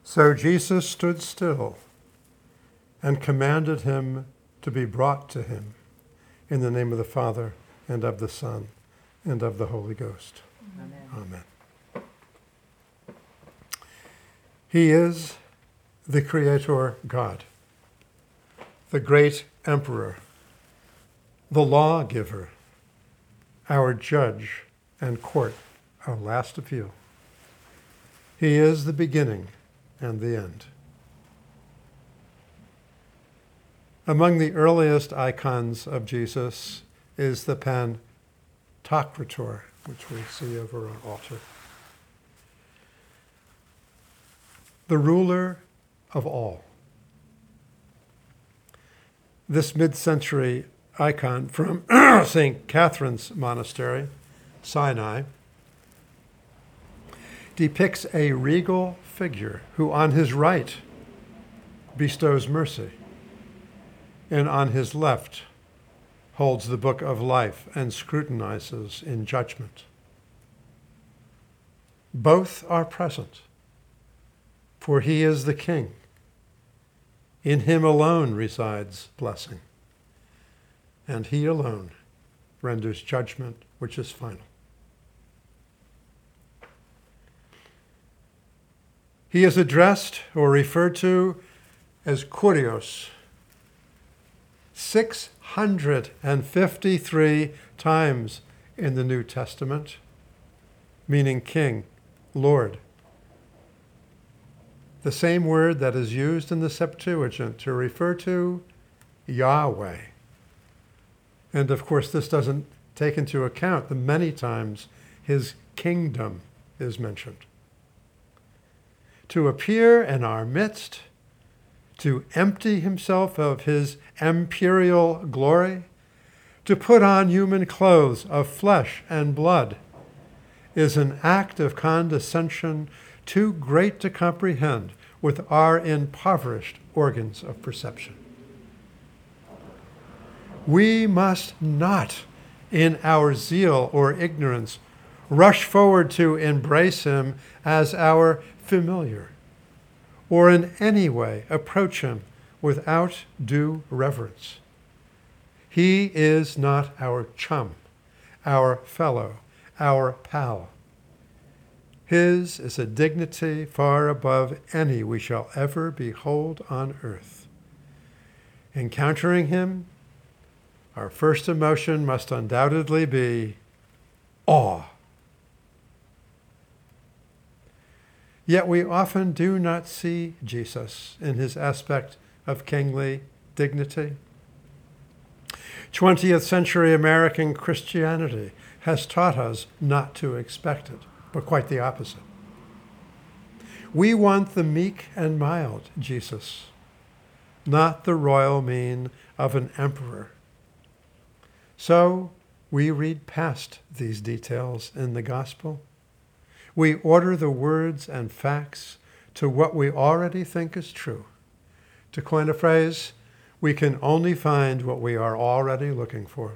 So Jesus stood still and commanded him to be brought to him, in the name of the Father, and of the Son, and of the Holy Ghost. Amen. Amen. He is the Creator God, the great Emperor, the lawgiver, our judge and court, our last appeal. He is the beginning and the end. Among the earliest icons of Jesus is the Pantocrator, which we see over our altar. The ruler of all. This mid-century icon from St. Catherine's Monastery, Sinai, depicts a regal figure who on his right bestows mercy and on his left holds the book of life and scrutinizes in judgment. Both are present, for he is the king. In him alone resides blessing, and he alone renders judgment which is final. He is addressed or referred to as Kurios 653 times in the New Testament, meaning king, Lord. The same word that is used in the Septuagint to refer to Yahweh. And of course, this doesn't take into account the many times his kingdom is mentioned. To appear in our midst, to empty himself of his imperial glory, to put on human clothes of flesh and blood, is an act of condescension too great to comprehend with our impoverished organs of perception. We must not, in our zeal or ignorance, rush forward to embrace him as our familiar, or in any way approach him without due reverence. He is not our chum, our fellow, our pal. His is a dignity far above any we shall ever behold on earth. Encountering him, our first emotion must undoubtedly be awe. Yet we often do not see Jesus in his aspect of kingly dignity. 20th century American Christianity has taught us not to expect it, but quite the opposite. We want the meek and mild Jesus, not the royal mien of an emperor. So we read past these details in the gospel. We order the words and facts to what we already think is true. To coin a phrase, we can only find what we are already looking for.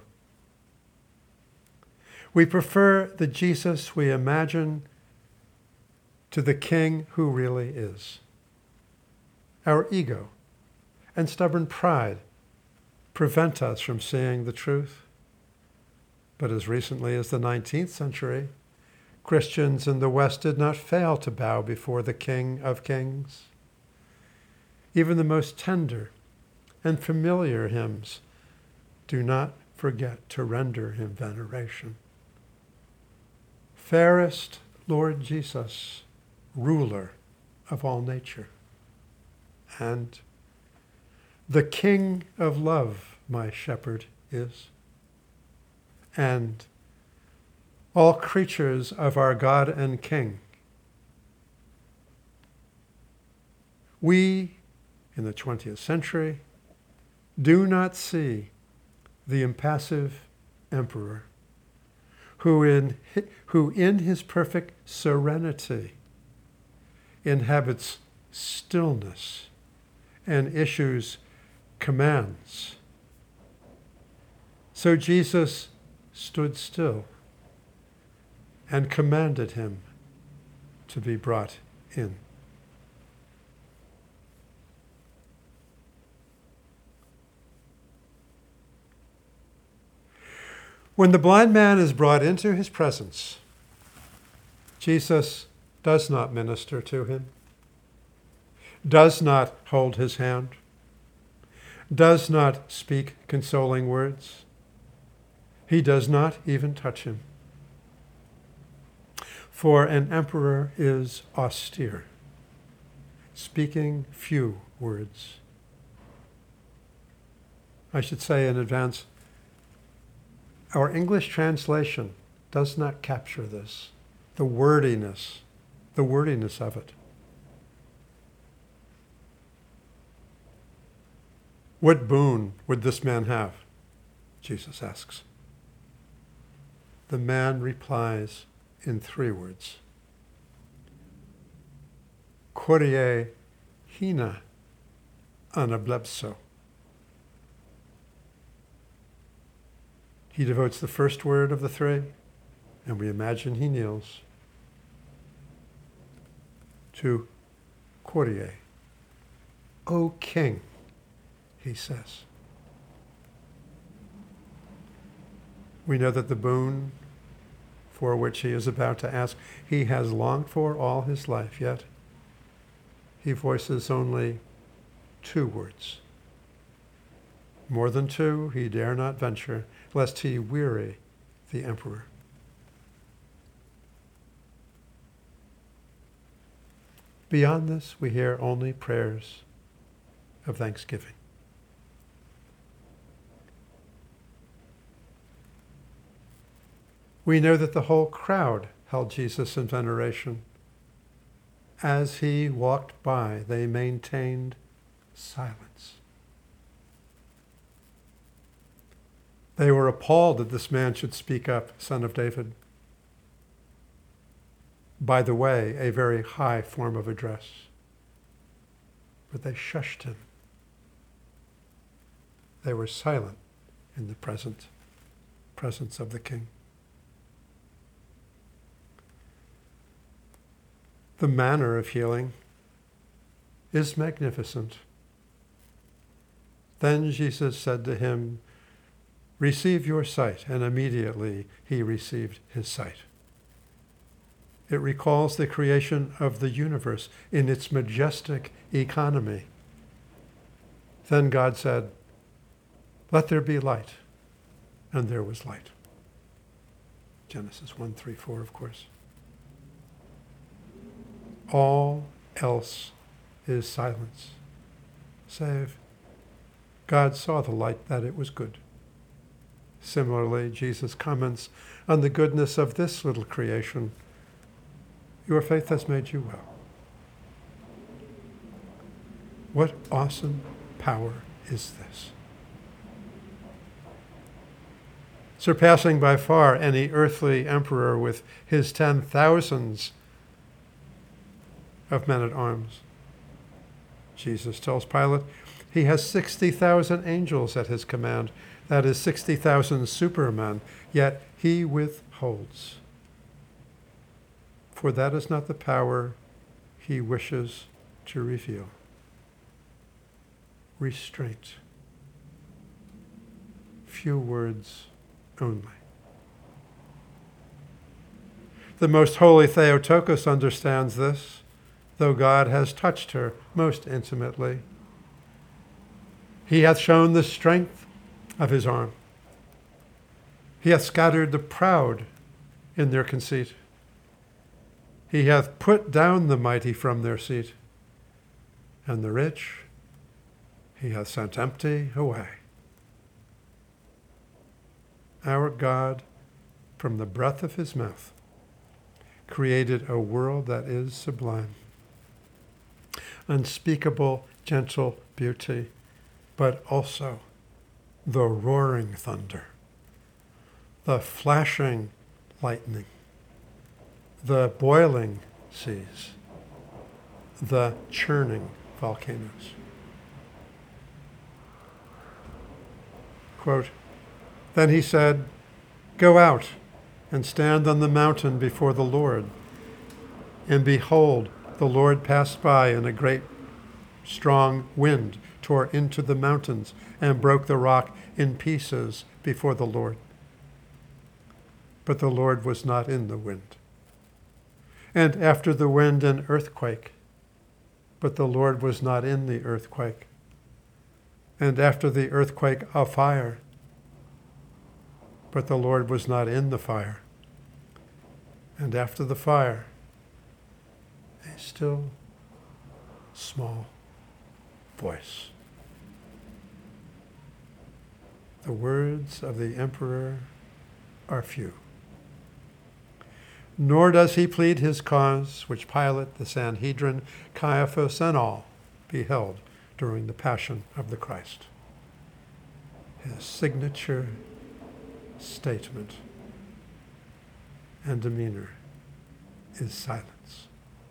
We prefer the Jesus we imagine to the king who really is. Our ego and stubborn pride prevent us from seeing the truth. But as recently as the 19th century, Christians in the West did not fail to bow before the King of Kings. Even the most tender and familiar hymns do not forget to render him veneration. Fairest Lord Jesus, ruler of all nature, and the King of love, my shepherd is, and all creatures of our God and King. We, in the 20th century, do not see the impassive emperor who in his perfect serenity inhabits stillness and issues commands. So Jesus stood still and commanded him to be brought in. When the blind man is brought into his presence, Jesus does not minister to him, does not hold his hand, does not speak consoling words. He does not even touch him. For an emperor is austere, speaking few words. I should say in advance, our English translation does not capture this, the wordiness of it. What boon would this man have? Jesus asks. The man replies in 3 words. Korie hina anablebso. He devotes the first word of the 3, and we imagine he kneels, to Korie. O King, he says. We know that the boon for which he is about to ask, he has longed for all his life, yet he voices only 2 words. More than 2 he dare not venture, lest he weary the emperor. Beyond this, we hear only prayers of thanksgiving. We know that the whole crowd held Jesus in veneration. As he walked by, they maintained silence. They were appalled that this man should speak up, Son of David. By the way, a very high form of address. But they shushed him. They were silent in the presence of the king. The manner of healing is magnificent. Then Jesus said to him, "Receive your sight," and immediately he received his sight. It recalls the creation of the universe in its majestic economy. Then God said, "Let there be light," and there was light. Genesis 1, 3, 4, of course. All else is silence, save God saw the light that it was good. Similarly, Jesus comments on the goodness of this little creation. Your faith has made you well. What awesome power is this? Surpassing by far any earthly emperor with his 10,000s of men-at-arms. Jesus tells Pilate he has 60,000 angels at his command. That is 60,000 supermen, yet he withholds. For that is not the power he wishes to reveal. Restraint. Few words only. The most holy Theotokos understands this, though God has touched her most intimately. He hath shown the strength of his arm. He hath scattered the proud in their conceit. He hath put down the mighty from their seat, and the rich he hath sent empty away. Our God, from the breath of his mouth, created a world that is sublime. Unspeakable, gentle beauty, but also the roaring thunder, the flashing lightning, the boiling seas, the churning volcanoes. Quote, "Then he said, 'Go out and stand on the mountain before the Lord.' And behold, the Lord passed by, and a great strong wind tore into the mountains and broke the rock in pieces before the Lord. but the Lord was not in the wind. And after the wind, an earthquake, but the Lord was not in the earthquake. And after the earthquake, a fire, but the Lord was not in the fire. And after the fire, a still, small voice. The words of the emperor are few. Nor does he plead his cause, which Pilate, the Sanhedrin, Caiaphas, and all beheld during the passion of the Christ. His signature statement and demeanor is silence.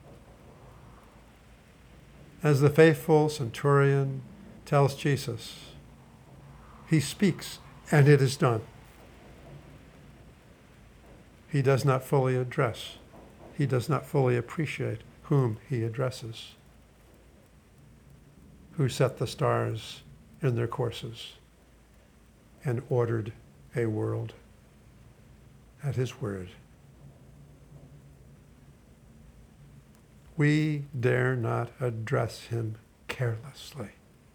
As the faithful centurion tells Jesus, he speaks and it is done. He does not fully address. He does not fully appreciate whom he addresses, who set the stars in their courses and ordered a world at his word. We dare not address him carelessly.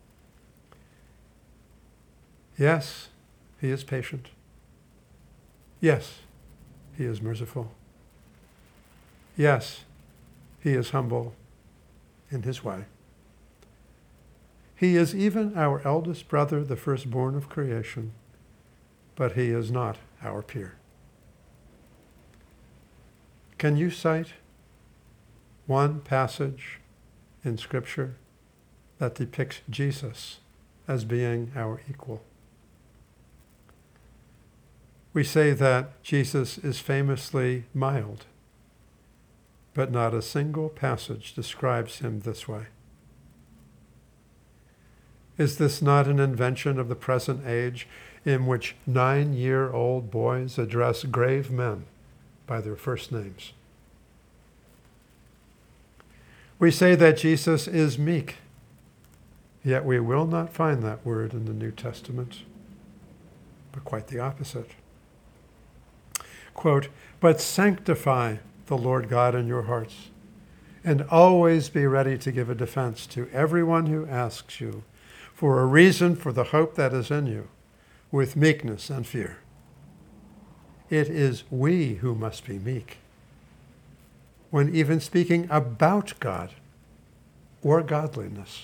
Yes, he is patient. Yes, he is merciful. Yes, he is humble in his way. He is even our eldest brother, the firstborn of creation, but he is not our peer. Can you cite one passage in Scripture that depicts Jesus as being our equal? We say that Jesus is famously mild, but not a single passage describes him this way. Is this not an invention of the present age in which 9-year-old boys address grave men by their first names? We say that Jesus is meek, yet we will not find that word in the New Testament, but quite the opposite. Quote, "But sanctify the Lord God in your hearts, and always be ready to give a defense to everyone who asks you for a reason for the hope that is in you, with meekness and fear." It is we who must be meek when even speaking about God or godliness.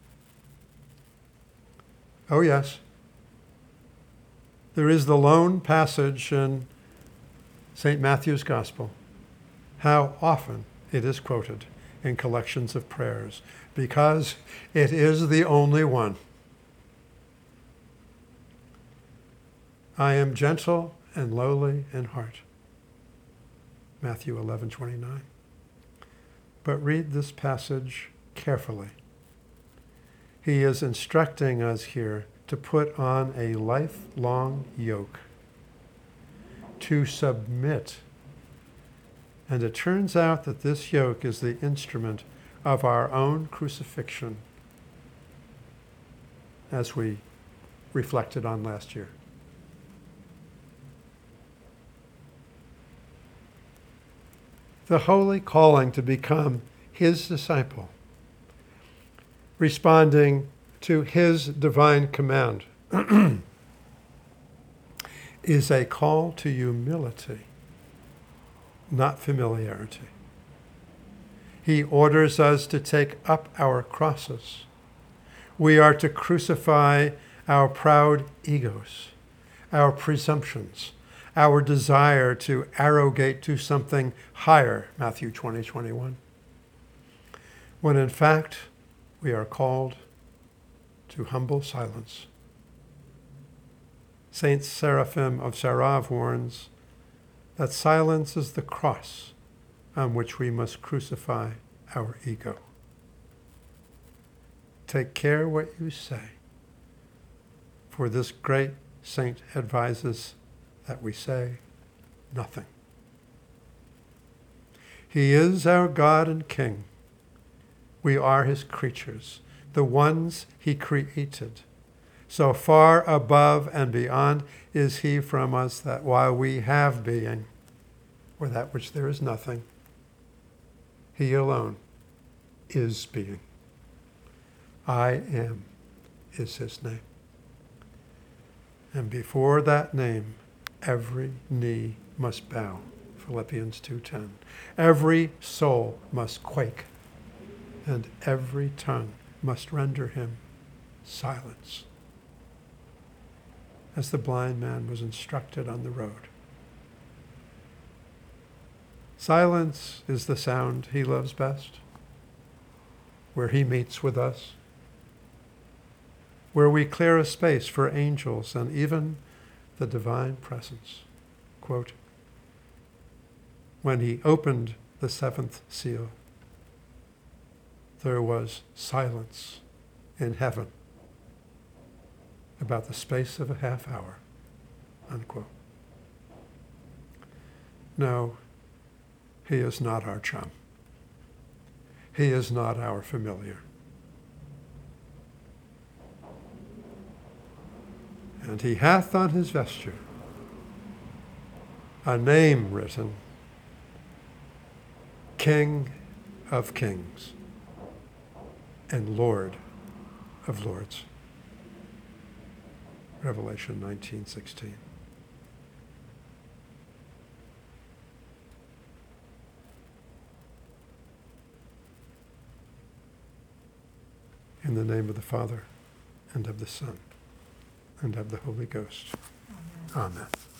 Oh yes, there is the lone passage in St. Matthew's Gospel. How often it is quoted in collections of prayers, because it is the only one. I am gentle and lowly in heart. Matthew 11:29. But read this passage carefully. He is instructing us here to put on a lifelong yoke, to submit. And it turns out that this yoke is the instrument of our own crucifixion, as we reflected on last year. The holy calling to become his disciple, responding to his divine command, is a call to humility, not familiarity. He orders us to take up our crosses. We are to crucify our proud egos, our presumptions, our desire to arrogate to something higher, Matthew 20:21, when in fact we are called to humble silence. Saint Seraphim of Sarov warns that silence is the cross on which we must crucify our ego. Take care what you say, for this great saint advises that we say nothing. He is our God and King. We are his creatures, the ones he created, So far above and beyond is he from us that while we have being, or that which there is nothing, he alone is being. I am is his name. And before that name, every knee must bow. Philippians 2:10. Every soul must quake, and every tongue must render him silence, as the blind man was instructed on the road. Silence is the sound he loves best, where he meets with us, where we clear a space for angels and even the divine presence. Quote, when he opened the seventh seal, there was silence in heaven about the space of a half hour, unquote. No, he is not our chum. He is not our familiar. And he hath on his vesture a name written, King of Kings and Lord of Lords. Revelation 19:16. In the name of the Father, and of the Son, and of the Holy Ghost. Amen. Amen.